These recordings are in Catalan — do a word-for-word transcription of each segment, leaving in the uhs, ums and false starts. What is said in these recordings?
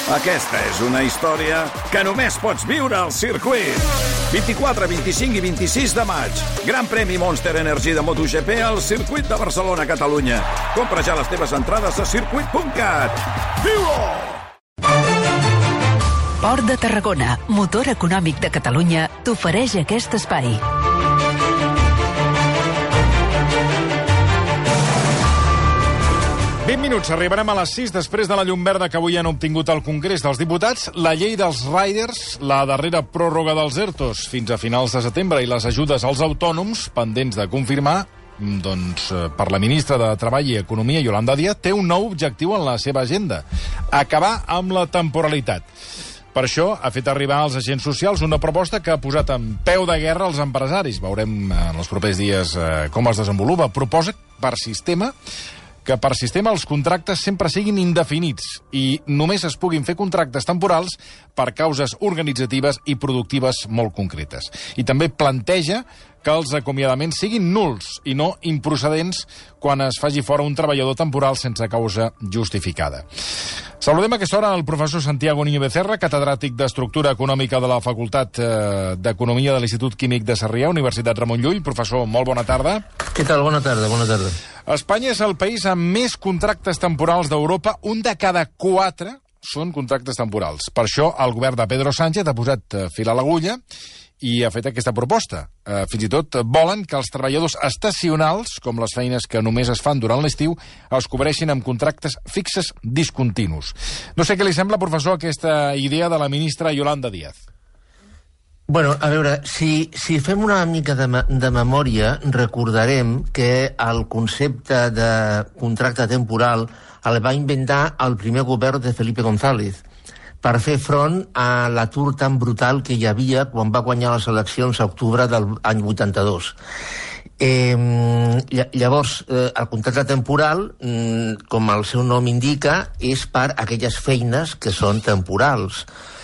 Aquesta és una història que només pots viure al circuit. vint-i-quatre, vint-i-cinc i vint-i-sis de maig. Gran premi Monster Energy de MotoGP al circuit de Barcelona, Catalunya. Compra ja les teves entrades a circuit punt cat. Viu-ho! Port de Tarragona, motor econòmic de Catalunya, t'ofereix aquest espai. vint minuts, arribarem a les sis després de la llum verda que avui han obtingut al Congrés dels Diputats, la llei dels riders, la darrera pròrroga dels ERTOs fins a finals de setembre i les ajudes als autònoms pendents de confirmar, doncs, per la ministra de Treball i Economia, Yolanda Díaz, té un nou objectiu en la seva agenda: acabar amb la temporalitat. Per això ha fet arribar als agents socials una proposta que ha posat en peu de guerra els empresaris. Veurem en els propers dies eh, com es desenvolupa. Proposa per sistema que per sistema els contractes sempre siguin indefinits i només es puguin fer contractes temporals per causes organitzatives i productives molt concretes. I també planteja que els acomiadaments siguin nuls i no improcedents quan es faci fora un treballador temporal sense causa justificada. Saludem a aquesta hora el professor Santiago Niño Becerra, catedràtic d'Estructura Econòmica de la Facultat d'Economia de l'Institut Químic de Sarrià, Universitat Ramon Llull. Professor, molt bona tarda. Què tal? Bona tarda, bona tarda. Espanya és el país amb més contractes temporals d'Europa. Un de cada quatre són contractes temporals. Per això el govern de Pedro Sánchez ha posat fil a l'agulla i ha fet aquesta proposta. Eh, fins i tot volen que els treballadors estacionals, com les feines que només es fan durant l'estiu, es cobreixin amb contractes fixes discontinus. No sé què li sembla, professor, aquesta idea de la ministra Yolanda Díaz. Bueno, a veure, si, si fem una mica de, de memòria, recordarem que el concepte de contracte temporal el va inventar el primer govern de Felipe González per fer front a l'atur tan brutal que hi havia quan va guanyar les eleccions a octubre de l'any vuitanta-dos. Eh, llavors, eh, el contracte temporal, mm, com el seu nom indica, és per aquelles feines que són temporals.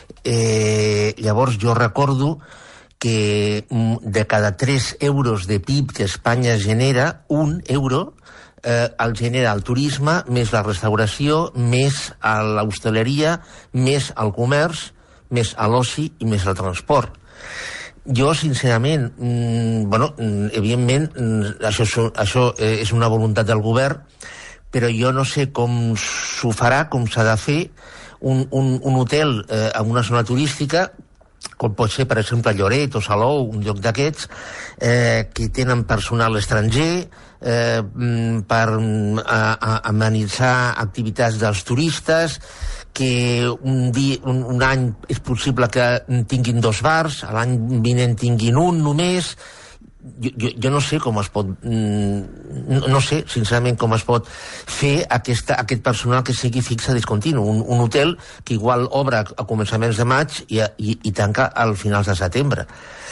Eh, llavors, jo recordo que de cada tres euros de P I B que Espanya genera, un euro Eh, el genera el turisme, més la restauració, més l'hostaleria, més el comerç, més l'oci i més el transport. Jo, sincerament, mm, bueno, evidentment, això, això és una voluntat del govern, però jo no sé com s'ho farà, com s'ha de fer un, un, un hotel eh, en una zona turística, com pot ser, per exemple, Lloret o Salou, un lloc d'aquests, eh, que tenen personal estranger, eh, per a, a, amenitzar activitats dels turistes, que un, dia, un, un any és possible que tinguin dos bars, l'any vinent tinguin un només. Jo, jo, jo no sé com es pot no, no sé sincerament com es pot fer aquesta, aquest personal que sigui fixe discontinu, un, un hotel que igual obre a començaments de maig i, i, i tanca al finals de setembre.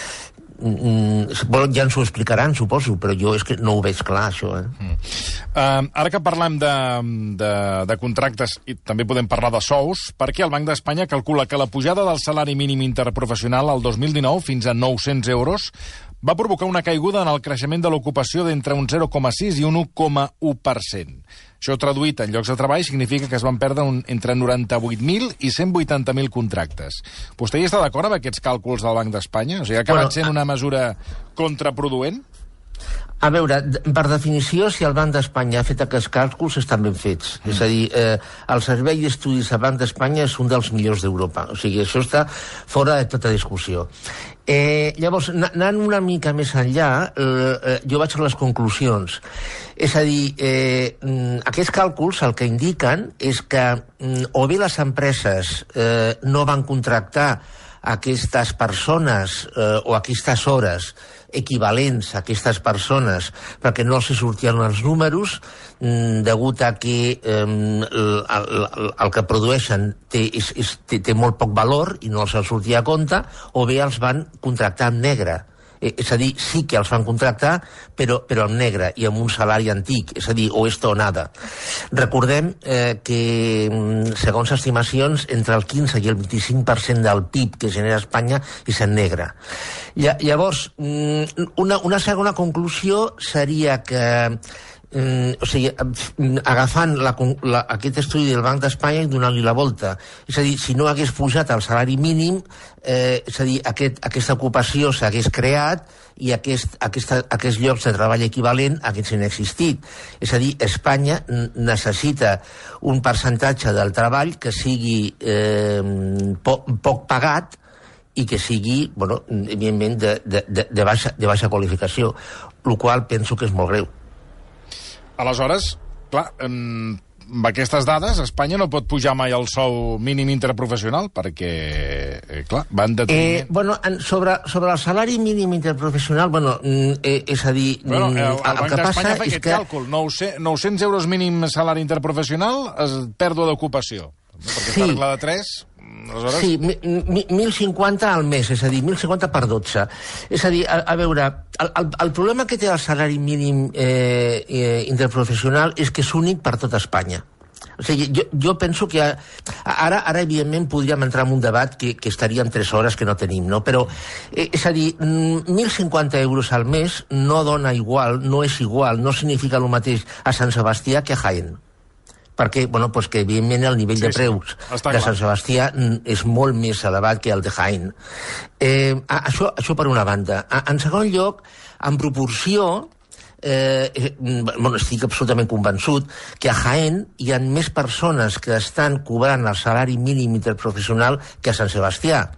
Mm, ja ens ho explicaran, suposo, però jo és que no ho veig clar, això. Eh? Mm. Uh, ara que parlem de, de, de contractes i també podem parlar de sous, perquè el Banc d'Espanya calcula que la pujada del salari mínim interprofessional al dos mil dinou fins a nou-cents euros va provocar una caiguda en el creixement de l'ocupació d'entre un zero coma sis i un u coma u per cent. Això traduït en llocs de treball significa que es van perdre un, entre noranta-vuit mil i cent vuitanta mil contractes. Vostè hi està d'acord amb aquests càlculs del Banc d'Espanya? O sigui, ha acabat bueno, sent una mesura contraproduent? A veure, per definició, si el Banc d'Espanya ha fet aquests càlculs, estan ben fets. Mm. És a dir, eh, el Servei d'Estudis del Banc d'Espanya és un dels millors d'Europa. O sigui, això està fora de tota discussió. Eh, llavors, anant una mica més enllà, eh, jo vaig a les conclusions. És a dir, eh, aquests càlculs el que indiquen és que o bé les empreses eh, no van contractar aquestes persones eh, o aquestes hores equivalents a aquestes persones perquè no els sortien els números mm, degut a que eh, el, el, el que produeixen té, és, és, té, té molt poc valor i no els sortia a compte, o bé els van contractar en negre. Eh, és a dir, sí que els van contractar, però, però en negre i amb un salari antic, és a dir, o esto o nada. Recordem eh, que, segons estimacions, entre el quinze i el vint-i-cinc per cent del P I B que genera Espanya és en negre. Llavors, una, una segona conclusió seria que Mm, o sigui, agafant la, la, aquest estudi del Banc d'Espanya i donant-li la volta. És a dir, si no hagués pujat el salari mínim, eh, és a dir, aquest, aquesta ocupació s'hagués creat i aquest, aquesta, aquests llocs de treball equivalent haguessin existit. És a dir, Espanya necessita un percentatge del treball que sigui eh, poc, poc pagat i que sigui, bueno, evidentment, de, de, de, de, baixa, de baixa qualificació, el qual penso que és molt greu. Aleshores, clar, amb aquestes dades, Espanya no pot pujar mai el sou mínim interprofessional, perquè, eh, clar, van de... Eh, bueno, sobre, sobre el salari mínim interprofessional, bueno, eh, és a dir... Bueno, eh, el, el Banc que passa fa és aquest que... càlcul, nou-cents euros mínim salari interprofessional, és pèrdua d'ocupació. Perquè sí. per regla de tres... Aleshores... Sí, mil cinquanta al mes, és a dir, mil cinquanta per dotze. És a dir, a, a veure, el, el, el problema que té el salari mínim eh, eh, interprofessional és que és únic per tot Espanya. O sigui, jo, jo penso que ara, ara evidentment, podríem entrar en un debat que, que estaria en tres hores que no tenim, no? Però, eh, és a dir, mil cinquanta euros al mes no dona igual, no és igual, no significa el mateix a Sant Sebastià que a Jaén. Perquè, bueno, pues que evidentment el nivell sí, de preus sí, de clar. Sant Sebastià és molt més elevat que el de Jaén. Eh, això, això per una banda. En segon lloc, en proporció, eh, bueno, estic absolutament convençut que a Jaén hi ha més persones que estan cobrant el salari mínim interprofessional que a Sant Sebastià.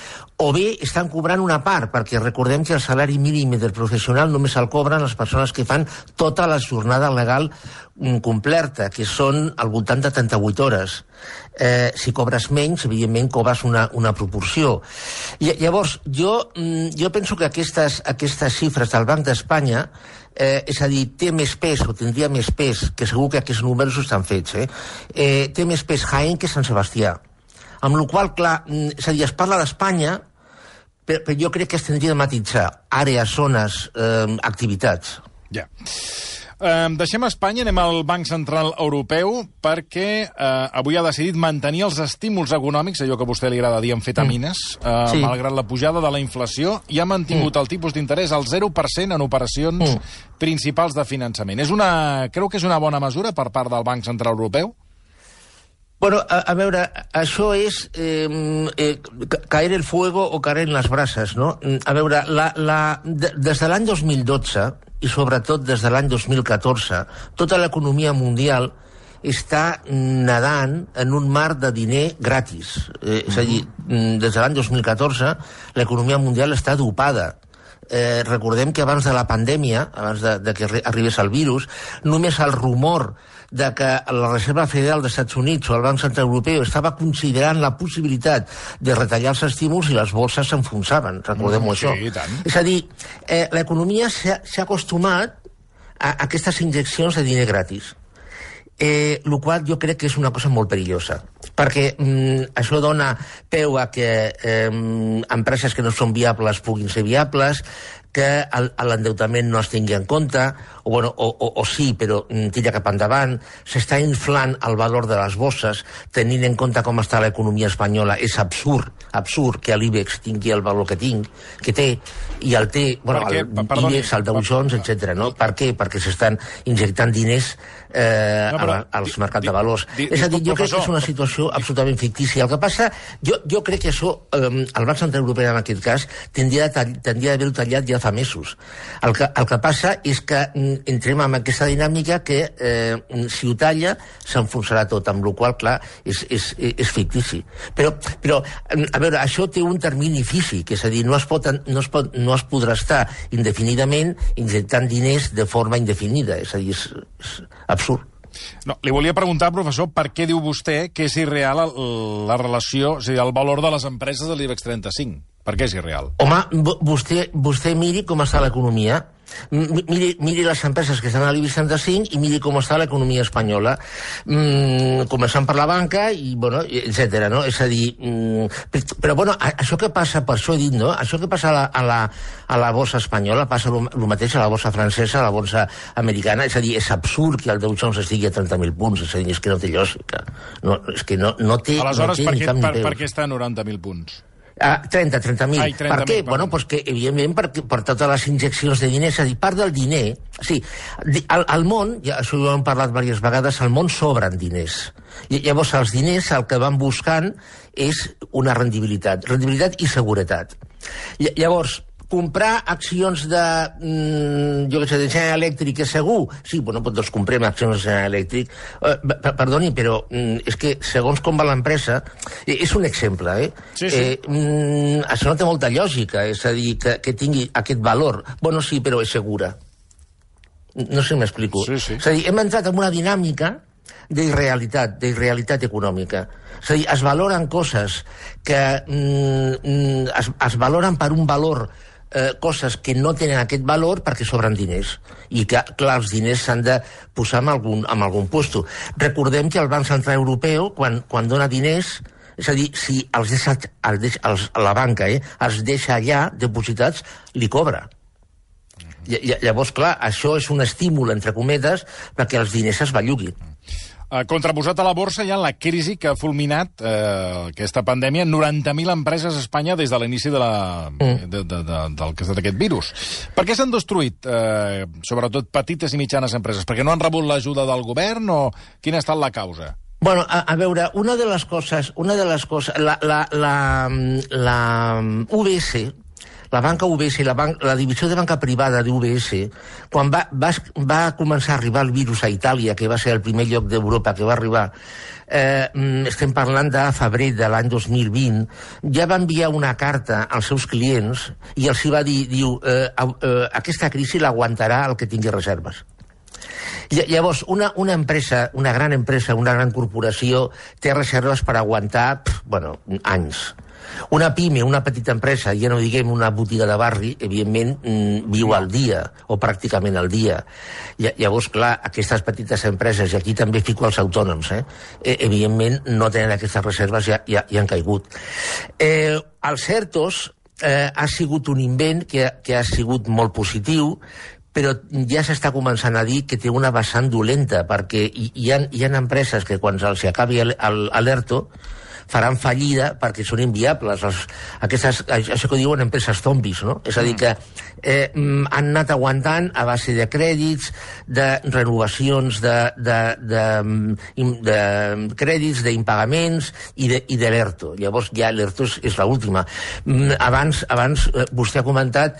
O bé estan cobrant una part, perquè recordem que el salari mínim interprofessional només el cobren les persones que fan tota la jornada legal completa, que són al voltant de trenta-vuit hores. Eh, si cobres menys, evidentment cobres una, una proporció. I, llavors, jo, jo penso que aquestes, aquestes xifres del Banc d'Espanya, eh, és a dir, té més pes, o tindria més pes, que segur que aquests números estan fets, eh? Eh, té més pes Jaén que Sant Sebastià. Amb la qual cosa, clar, és a dir, es parla d'Espanya, però, però jo crec que es tindria de matitzar àrees, zones, eh, activitats. Ja. Eh, deixem Espanya, anem al Banc Central Europeu, perquè eh, avui ha decidit mantenir els estímuls econòmics, allò que a vostè li agrada dir amfetamines, eh, sí. malgrat la pujada de la inflació, i ha mantingut mm. el tipus d'interès al zero per cent en operacions mm. principals de finançament. És una, creu que és una bona mesura per part del Banc Central Europeu? Bueno, a, a veure, això és eh, eh, caer el fuego o caer en les brases, no? A veure, la, la, de, des de l'any dos mil dotze, i sobretot des de l'any dos mil catorze, tota l'economia mundial està nedant en un mar de diner gratis. Eh, és a dir, des de l'any dos mil catorze, l'economia mundial està dopada. Eh, recordem que abans de la pandèmia, abans de, de que arribés el virus, només el rumor de que la Reserva Federal dels Estats Units o el Banc Central Europeu estava considerant la possibilitat de retallar els estímuls i les borses s'enfonsaven, recordem-ho mm, això. Sí, és a dir, eh, l'economia s'ha acostumat a aquestes injeccions de diner gratis. Eh, el qual jo crec que és una cosa molt perillosa, perquè mm, això dona peu a que eh, empreses que no són viables puguin ser viables, que l'endeutament no es tingui en compte, o, bueno, o, o, o sí, però tira cap endavant, s'està inflant el valor de les bosses, tenint en compte com està l'economia espanyola. És absurd, absurd que l'IBEX tingui el valor que tinc, que té, i el té, bueno, el IBEX, el Dow Jones, etcètera. No? Per què? Perquè s'estan injectant diners eh, no, però, als mercats de valors. Di, di, és a dir, jo crec que és una situació absolutament fictícia. El que passa, jo, jo crec que això, eh, el Banc Central Europeu en aquest cas, tindria d'haver-ho tallat ja fa mesos. El que, el que passa és que entrem en aquesta dinàmica que eh, si ho talla s'enfonsarà tot, amb la qual clar, és, és, és fictici. Però, però, a veure, això té un termini físic, és a dir, no es, pot, no es, pot, no es podrà estar indefinidament injectant diners de forma indefinida, és a dir, és, és absurd. No, li volia preguntar, professor, per què diu vostè que és irreal la relació, o sigui, el valor de les empreses de l'IBEX trenta-cinc? Per què és irreal? Home, vostè, vostè miri com està l'economia. Miri, miri les empreses que estan a l'IBEX trenta-cinc i miri com està l'economia espanyola. Mm, començant per la banca, i, bueno, etcètera, no? És a dir, mm, però, bueno, això que passa, per això he dit, no? Això que passa a la, a la, a la borsa espanyola passa el mateix a la borsa francesa, a la borsa americana. És a dir, és absurd que el Dow Jones estigui a trenta mil punts. És a dir, és que no té lògica. No, és que no, no té, aleshores, no té per ni què, cap ni per, peus. per què està a noranta mil punts? Ah, trenta, trenta mil. Ai, trenta per què? mil, Bueno, pues que, evidentment, per, per totes les injeccions de diners, és a dir, part del diner... Sí, al, al món, ja, això ho hem parlat diverses vegades, al món sobren diners. I, llavors, els diners el que van buscant és una rendibilitat. Rendibilitat i seguretat. I, llavors, comprar accions de, mm, jo què sé, de General Electric és segur? Sí, bueno, doncs comprem accions de General Electric. Eh, perdoni, però mm, és que segons com va l'empresa, eh, és un exemple, eh? Sí, sí. Eh, mm, això no té molta lògica, és a dir, que, que tingui aquest valor. Bueno, sí, però és segura. No sé si m'explico. Sí, sí. És a dir, hem entrat en una dinàmica d'irrealitat, d'irrealitat econòmica. És a dir, es valoren coses que mm, es, es valoren per un valor eh, coses que no tenen aquest valor perquè sobren diners i que, clar, els diners s'han de posar en algun, en algun puesto. Recordem que el Banc Central Europeu, quan, quan dona diners, és a dir, si els deixa, els deixa, els, la banca eh, els deixa allà depositats, li cobra. Llavors, clar, això és un estímul, entre cometes, perquè els diners es belluguin. Uh, contraposat a la borsa hi ha la crisi que ha fulminat uh, aquesta pandèmia, noranta mil empreses a Espanya des de l'inici de la, mm. de, de, de, del que ha estat aquest virus. Per què s'han destruït, uh, sobretot petites i mitjanes empreses? Perquè no han rebut l'ajuda del govern o quina ha estat la causa? Bueno, a, a veure, una de les coses, una de les coses, la, la, la, la U B S, la banca U B S, la, ban la divisió de banca privada d'U B S, quan va, va, va començar a arribar el virus a Itàlia, que va ser el primer lloc d'Europa que va arribar, eh, estem parlant de febrer de l'any dos mil vint, ja va enviar una carta als seus clients i els hi va dir, diu, eh, eh, aquesta crisi l'aguantarà el que tingui reserves. Llavors, una, una empresa, una gran empresa, una gran corporació, té reserves per aguantar, pff, bueno, anys. Una pime, una petita empresa, ja no diguem una botiga de barri, evidentment mmm, viu al dia, o pràcticament al dia. Llavors, clar, aquestes petites empreses, i aquí també fico els autònoms, eh, evidentment no tenen aquestes reserves, ja, ja, ja han caigut. Eh, els ERTOs eh, ha sigut un invent que, que ha sigut molt positiu, però ja s'està començant a dir que té una vessant dolenta, perquè hi, hi, ha, hi ha empreses que quan se'ls acabi l'ERTO faran fallida perquè són inviables. Els, aquestes, això que diuen empreses zombis, no? És a dir, que eh, han anat aguantant a base de crèdits, de renovacions de, de, de, de, de crèdits, d'impagaments i de, i de l'ERTO. Llavors ja l'ERTO és, és l'última. Abans, abans vostè ha comentat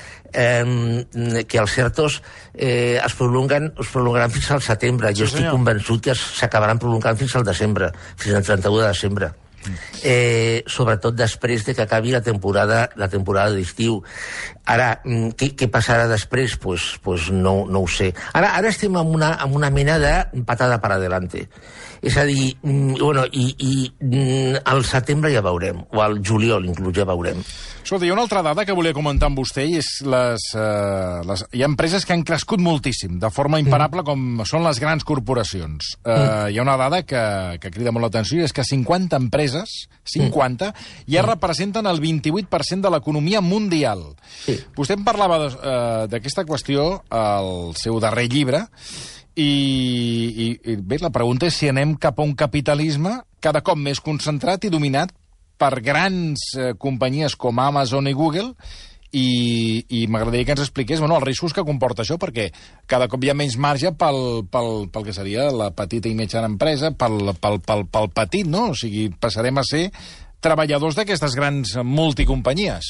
eh, que els ERTOs eh, es prolonguen, es prolongaran fins al setembre. Jo sí, estic convençut que s'acabaran prolongant fins al desembre, fins al trenta-u de desembre. Eh, sobretot després de que acabi la temporada la temporada d'estiu. Ara, què, què passarà després? Pues, pues no, no ho sé. Ara, ara estem en una, en una mena de patada per adelante. És a dir, bueno, i, i al setembre ja veurem, o al juliol inclús ja veurem. Escolta, hi ha una altra dada que volia comentar amb vostè, i és les, uh, les... Hi ha empreses que han crescut moltíssim, de forma imparable, mm. com són les grans corporacions. Uh, mm. Hi ha una dada que, que crida molt l'atenció, i és que cinquanta empreses, cinquanta, mm. ja mm. representen el vint-i-vuit per cent de l'economia mundial. Sí. Vostè em parlava d'aquesta uh, qüestió al seu darrer llibre, I, i, i bé, la pregunta és si anem cap a un capitalisme cada cop més concentrat i dominat per grans eh, companyies com Amazon i Google, i, i m'agradaria que ens expliqués bueno, els riscos que comporta això, perquè cada cop hi ha menys marge pel, pel, pel que seria la petita i mitjana empresa, pel, pel, pel, pel petit, no? O sigui, passarem a ser treballadors d'aquestes grans multicompanyies.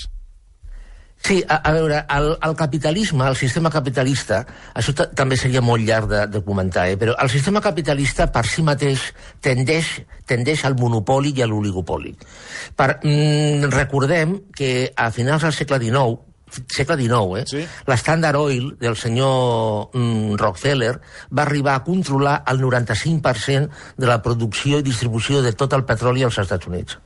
Sí, a, a veure, el, el capitalisme, el sistema capitalista, això també seria molt llarg de, de comentar, eh? Però el sistema capitalista per si mateix tendeix, tendeix al monopoli i a l'oligopoli. Per, mm, recordem que a finals del segle dinou, segle dinou, eh? Sí. L'Standard Oil del senyor mm, Rockefeller va arribar a controlar el noranta-cinc per cent de la producció i distribució de tot el petroli als Estats Units.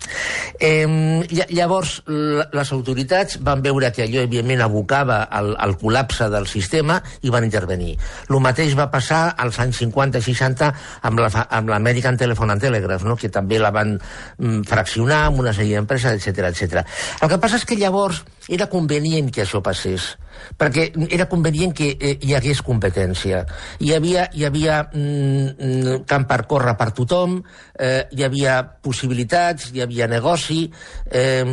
Eh, llavors les autoritats van veure que allò evidentment abocava al, al col·lapse del sistema i van intervenir. El mateix va passar als anys cinquanta i seixanta amb l'American Telephone and Telegraph, no? Que també la van mm, fraccionar amb una sèrie d'empreses, etcètera, etcètera. El que passa és que llavors era convenient que això passés, perquè era convenient que eh, hi hagués competència. Hi havia, hi havia mm, camp per córrer per tothom, eh, hi havia possibilitats, hi havia negoci, eh,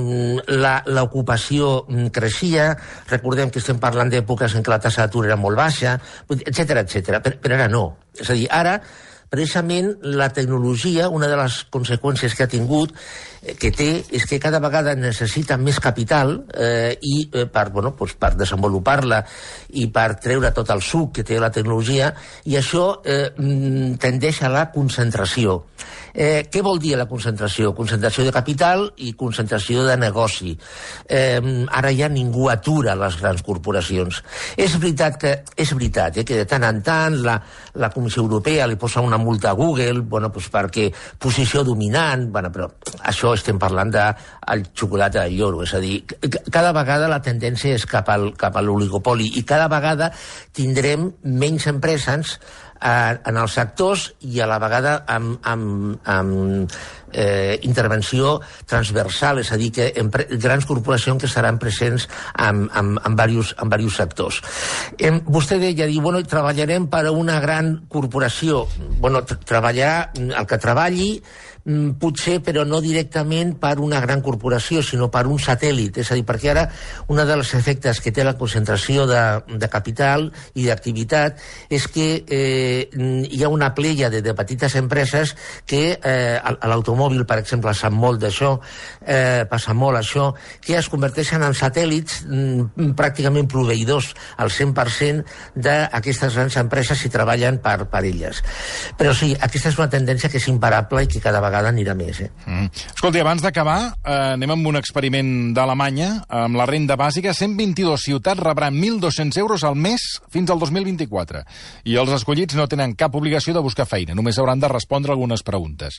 l'ocupació creixia, recordem que estem parlant d'èpoques en què la taxa d'atur era molt baixa, etcètera, etcètera. Però, però ara no. És a dir, ara precisament la tecnologia, una de les conseqüències que ha tingut, eh, que té, és que cada vegada necessita més capital eh, i eh, per, bueno, doncs per desenvolupar-la i per treure tot el suc que té la tecnologia, i això eh, tendeix a la concentració. Eh, què vol dir la concentració? Concentració de capital i concentració de negoci. Eh, ara ja ningú atura les grans corporacions. És veritat que, és veritat, eh, que de tant en tant la, la Comissió Europea li posa una multa a Google, bueno, doncs perquè posició dominant, bueno, però això estem parlant del xocolata del lloro, és a dir, cada vegada la tendència és cap al, cap a l'oligopoli i cada vegada tindrem menys empreses en els sectors i a la vegada amb, amb, amb eh, intervenció transversal, és a dir, que grans corporacions que seran presents en, en, en, diversos, en diversos sectors. Eh, vostè deia, diu, bueno, treballarem per a una gran corporació. Bueno, treballar, el que treballi, potser, però no directament per una gran corporació, sinó per un satèl·lit. És a dir, perquè ara un dels efectes que té la concentració de, de capital i d'activitat és que eh, hi ha una plèia de, de petites empreses que eh, a l'automòbil, per exemple, sap molt d'això, eh, passa molt això, que es converteixen en satèl·lits mm, pràcticament proveïdors al cent per cent d'aquestes grans empreses i treballen per, per elles. Però sí, aquesta és una tendència que és imparable i que cada vegada anirà més. Eh? Mm. Escolti, abans d'acabar, eh, anem amb un experiment d'Alemanya, amb la renda bàsica. cent vint-i-dues ciutats rebran mil dos-cents euros al mes fins al dos mil vint-i-quatre. I els escollits no tenen cap obligació de buscar feina, només hauran de respondre algunes preguntes.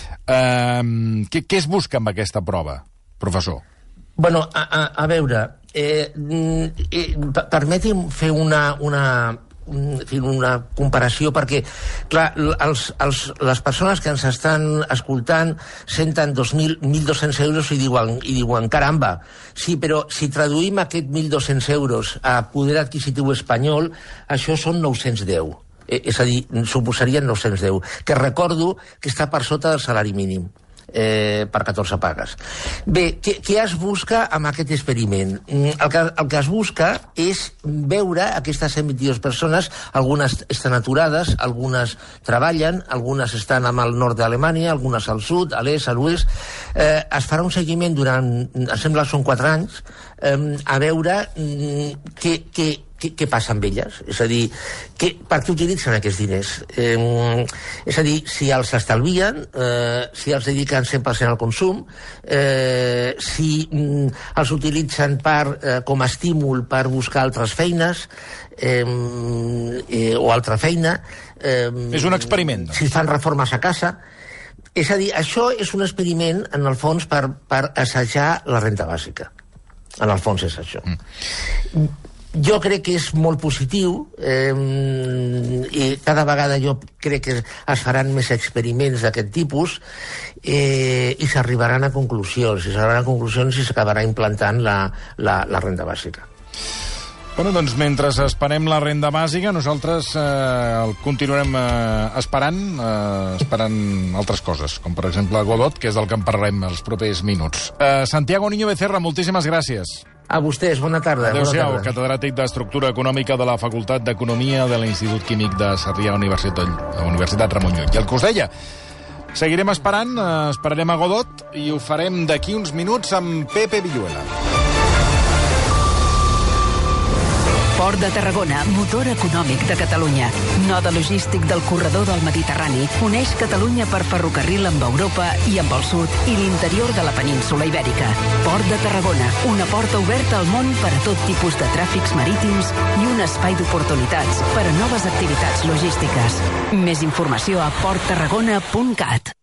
Eh, què, què es busca amb aquesta prova, professor? Bueno, a, a, a veure, eh, eh, permeti'm fer una... una una comparació, perquè clar, els, els, les persones que ens estan escoltant senten dos mil, mil dos-cents euros i diuen, i diuen caramba, sí, però si traduïm aquest mil dos-cents euros a poder adquisitiu espanyol, això són nou-cents deu. Eh, és a dir, suposarien nou-cents deu, que recordo que està per sota del salari mínim. Eh, per catorze pagues. Bé, què, què es busca amb aquest experiment? El que, el que es busca és veure aquestes cent vint-i-dues persones, algunes estan aturades, algunes treballen, algunes estan amb el nord d'Alemanya, algunes al sud, a l'est, a l'oest. Eh, es farà un seguiment durant, em sembla que són quatre anys, eh, a veure eh, què, què, Què, què passa amb elles? És a dir, què, per què utilitzen aquests diners? Eh, és a dir, si els estalvien, eh, si els dediquen cent per cent al consum, eh, si mm, els utilitzen per, eh, com a estímul per buscar altres feines eh, eh, o altra feina. Eh, és un experiment, doncs. Si fan reformes a casa. És a dir, això és un experiment, en el fons, per, per assajar la renda bàsica. En el fons és això. Mm. Jo crec que és molt positiu eh, i cada vegada jo crec que es faran més experiments d'aquest tipus eh, i s'arribaran a conclusions, i s'arribaran a conclusions i s'acabarà implantant la, la, la renda bàsica. Bueno, doncs mentre esperem la renda bàsica, nosaltres eh, el continuarem eh, esperant, eh, esperant altres coses, com per exemple Godot, que és del que en parlarem els propers minuts. Eh, Santiago Niño Becerra, moltíssimes gràcies. A vostès, bona tarda. Adéu-siau, catedràtic d'Estructura Econòmica de la Facultat d'Economia de l'Institut Químic de Sarrià, Universitat, Universitat Ramon Llull. I el que us deia, seguirem esperant, eh, esperarem a Godot i ho farem d'aquí uns minuts amb Pepe Villuela. Port de Tarragona, motor econòmic de Catalunya. Node logístic del corredor del Mediterrani. Uneix Catalunya per ferrocarril amb Europa i amb el sud i l'interior de la península Ibèrica. Port de Tarragona, una porta oberta al món per a tot tipus de tràfics marítims i un espai d'oportunitats per a noves activitats logístiques. Més informació a port tarragona punt cat.